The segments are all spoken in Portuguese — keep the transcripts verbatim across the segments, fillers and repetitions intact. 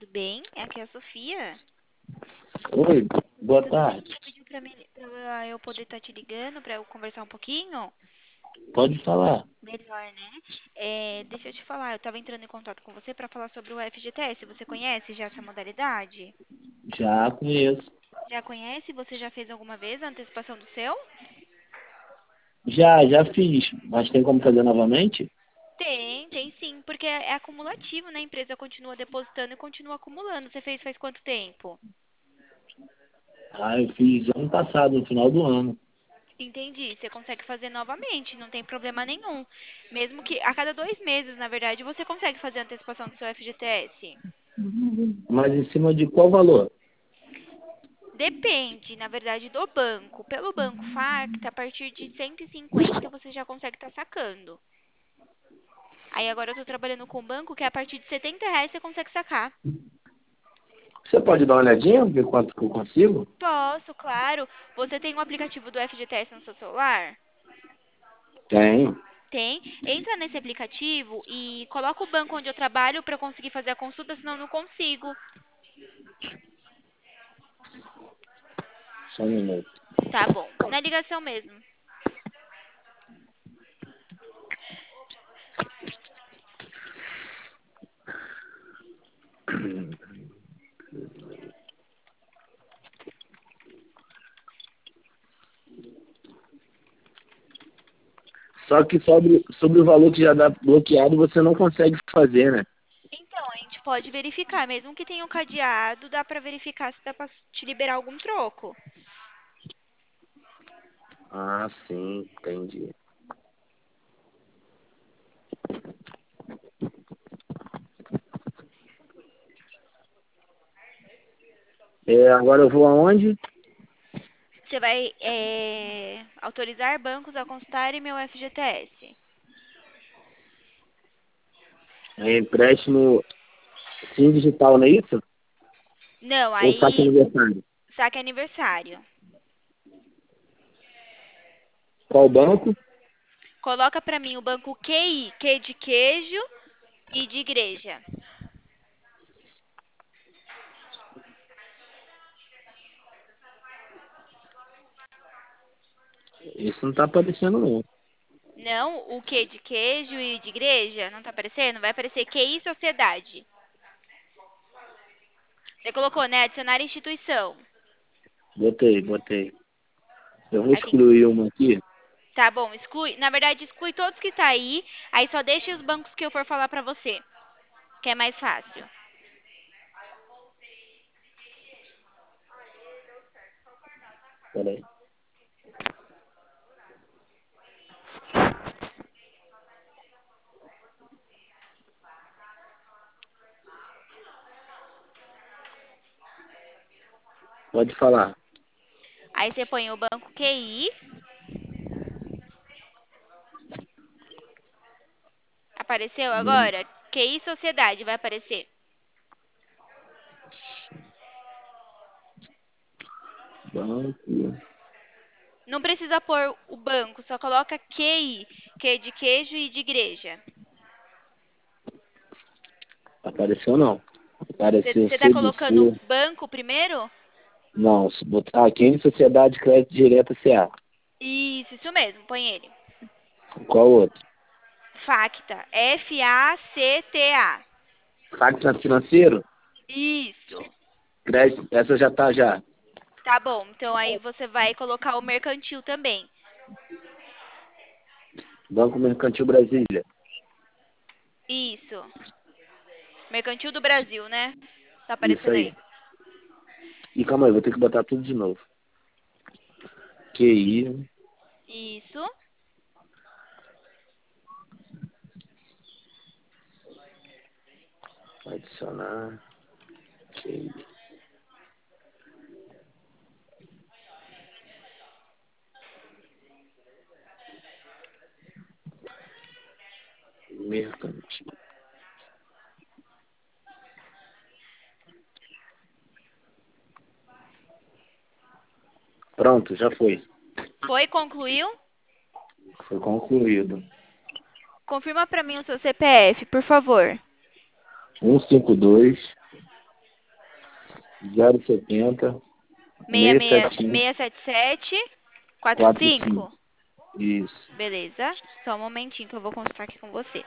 bem? Aqui é a Sofia. Oi, boa Tudo bem? tarde. Você pediu pra, mim, pra eu poder estar te ligando, pra eu conversar um pouquinho? Pode falar. Melhor, né? É, deixa eu te falar, eu tava entrando em contato com você pra falar sobre o F G T S. Você conhece já essa modalidade? Já conheço. Já conhece? Você já fez alguma vez a antecipação do seu? Já, já fiz. Mas tem como fazer novamente? Tem, tem sim, porque é, é acumulativo, né? A empresa continua depositando e continua acumulando. Você fez faz quanto tempo? Ah, eu fiz ano passado, no final do ano. Entendi. Você consegue fazer novamente, não tem problema nenhum. Mesmo que a cada dois meses, na verdade, você consegue fazer a antecipação do seu F G T S. Mas em cima de qual valor? Depende, na verdade, do banco. Pelo Banco Facta, a partir de cento e cinquenta você já consegue estar sacando. Aí agora eu tô trabalhando com um banco que a partir de setenta reais você consegue sacar. Você pode dar uma olhadinha, ver quanto que eu consigo? Posso, claro. Você tem um aplicativo do F G T S no seu celular? Tenho. Tem. Entra nesse aplicativo e coloca o banco onde eu trabalho para eu conseguir fazer a consulta, senão eu não consigo. Só um minuto. Tá bom. Na ligação mesmo. Só que sobre, sobre o valor que já dá bloqueado, você não consegue fazer, né? Então, a gente pode verificar, mesmo que tenha um cadeado, dá pra verificar se dá pra te liberar algum troco. Ah, sim, entendi. É, agora eu vou aonde? Você vai é, autorizar bancos a consultarem meu F G T S. É empréstimo sim digital, não é isso? Não, Ou saque aí aniversário? saque aniversário. Qual banco? Coloca pra mim o banco Q I, Q de queijo e de igreja. Isso não tá aparecendo, não. Não, o Q de queijo e de igreja, não tá aparecendo? Vai aparecer Q I Sociedade. Você colocou, né? Adicionar instituição. Botei, botei. Eu vou Aí tem. excluir uma aqui. Tá bom, exclui. Na verdade, exclui todos que tá aí. Aí só deixa os bancos que eu for falar pra você, que é mais fácil. Peraí. Pode falar. Aí você põe o banco Q I. Apareceu Hum, agora? Q I Sociedade vai aparecer. Banco. Não precisa pôr o banco, só coloca Q I, Q de queijo e de igreja. Apareceu não. Apareceu Você tá C do colocando C. banco primeiro? Não, se botar aqui em Sociedade de Crédito Direta C A. Isso, isso mesmo, põe ele. Qual outro? Facta, F A C T A. Facta Financeiro? Isso. Crédito. Essa já tá já. Tá bom, então aí você vai colocar o mercantil também. Banco Mercantil Brasília. Isso. Mercantil do Brasil, né? Tá Isso aparecendo aí. aí. E calma aí, vou ter que botar tudo de novo. Q I. Isso. Adicionar. Q I. Mercantil. Pronto, já foi. Foi, concluiu? Foi concluído. Confirma pra mim o seu C P F, por favor. um cinco dois zero setenta, seiscentos e setenta e cinco, seis seis sete sete quatro quarenta e cinco. cinco. Isso. Beleza? Só um momentinho que eu vou consultar aqui com você.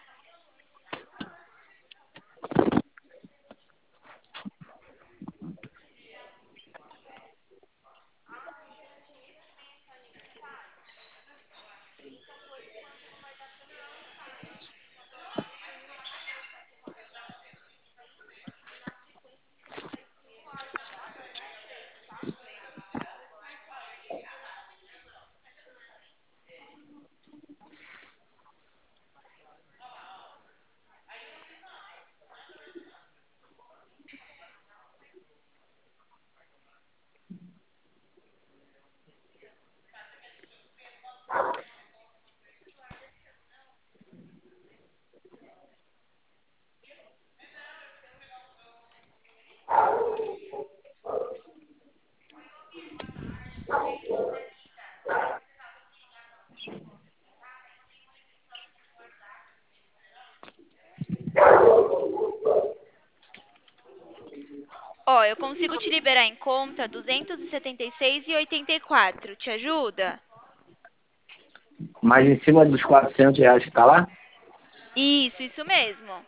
Ó, eu consigo te liberar em conta duzentos e setenta e seis e oitenta e quatro. Te ajuda? Mas em cima dos quatrocentos reais que tá lá? Isso, isso mesmo.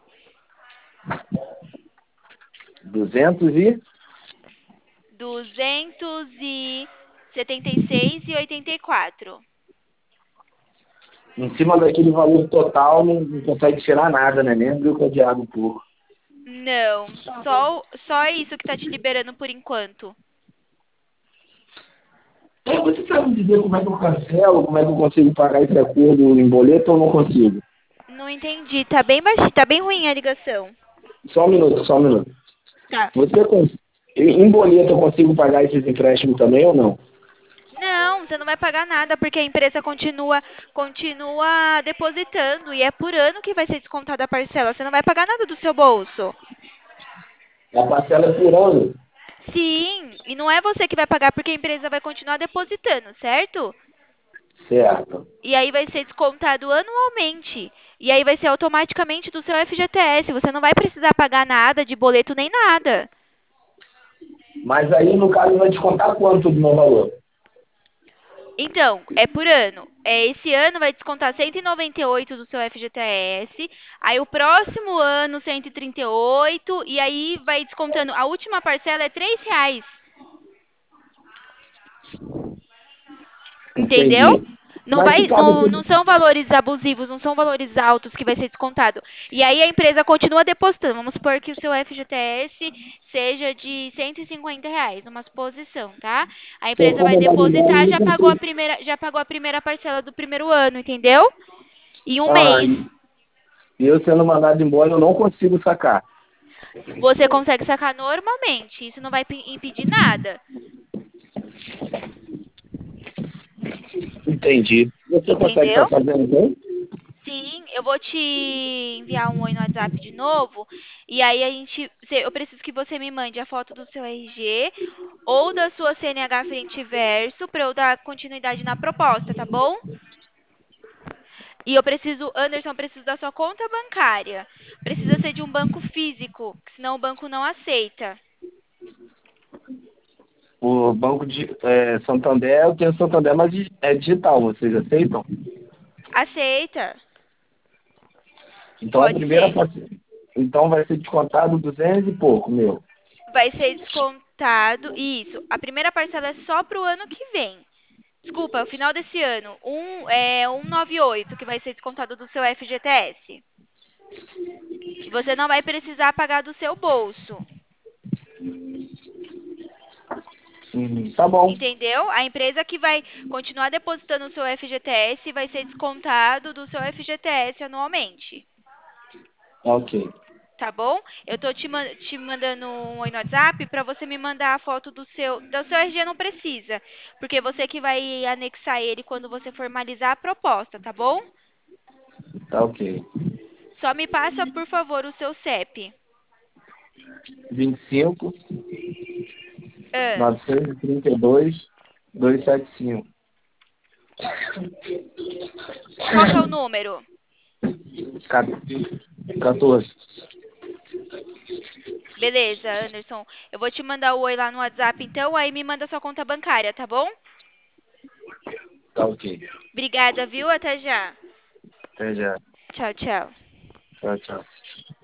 duzentos e... duzentos e setenta e seis e oitenta e quatro. Em cima daquele valor total, não, não consegue tirar nada, né? Nem abriu o cadeado um pouco. Não, só, só isso que tá te liberando por enquanto. É, você sabe me dizer como é que eu cancelo, como é que eu consigo pagar esse acordo em boleto ou não consigo? Não entendi, tá bem baixinho, tá bem ruim a ligação. Só um minuto, só um minuto. Tá. Você cons- em boleto eu consigo pagar esses empréstimos também ou não? Não, você não vai pagar nada porque a empresa continua continua depositando e é por ano que vai ser descontada a parcela. Você não vai pagar nada do seu bolso. A parcela é por ano. Sim, e não é você que vai pagar porque a empresa vai continuar depositando, certo? Certo. E aí vai ser descontado anualmente. E aí vai ser automaticamente do seu F G T S. Você não vai precisar pagar nada de boleto nem nada. Mas aí, no caso, vai descontar quanto do meu valor? Então, é por ano. É, esse ano vai descontar cento e noventa e oito do seu F G T S. Aí o próximo ano cento e trinta e oito. E aí vai descontando. A última parcela é três reais. Entendeu? Entendi. Não Mas se vai, cabe não, não tudo... são valores abusivos, não são valores altos que vai ser descontado. E aí a empresa continua depositando. Vamos supor que o seu F G T S seja de cento e cinquenta reais, uma suposição, tá? A Se eu empresa for vai mandado embora, eu depositar, não já pagou a consigo. primeira, já pagou a primeira parcela do primeiro ano, entendeu? Em um Ah, mês. e e eu sendo mandado embora, eu não consigo sacar. Você consegue sacar normalmente. Isso não vai pe- impedir nada. Entendi. Você consegue estar Entendeu? fazendo bem? Sim, eu vou te enviar um oi no WhatsApp de novo. E aí a gente. cê- Eu preciso que você me mande a foto do seu R G ou da sua C N H frente e verso para eu dar continuidade na proposta, tá bom? E eu preciso, Anderson, eu preciso da sua conta bancária. Precisa ser de um banco físico, senão o banco não aceita. O Banco de é, Santander, eu tenho Santander, mas di- é digital, vocês aceitam? Aceita? Então a Pode primeira ser. parcela, então vai ser descontado duzentos e pouco, meu. Vai ser descontado. Isso. A primeira parcela é só para o ano que vem. Desculpa, é o final desse ano. Um, é, cento e noventa e oito que vai ser descontado do seu F G T S. E você não vai precisar pagar do seu bolso. Uhum. Tá bom, Entendeu? A empresa que vai continuar depositando o seu F G T S vai ser descontado do seu F G T S anualmente. ok. Tá bom? Eu tô te, man- te mandando um oi no WhatsApp para você me mandar a foto do seu. Do seu R G não precisa, porque você que vai anexar ele quando você formalizar a proposta, tá bom? Tá ok. Só me passa, por favor, o seu C E P. vinte e cinco, Ah, novecentos e trinta e dois, duzentos e setenta e cinco. qual que é o número? quatorze. Beleza, Anderson. Eu vou te mandar o oi lá no WhatsApp, então, aí me manda sua conta bancária, tá bom? Tá ok. Obrigada, viu? Até já. Até já. Tchau, tchau. Tchau, tchau.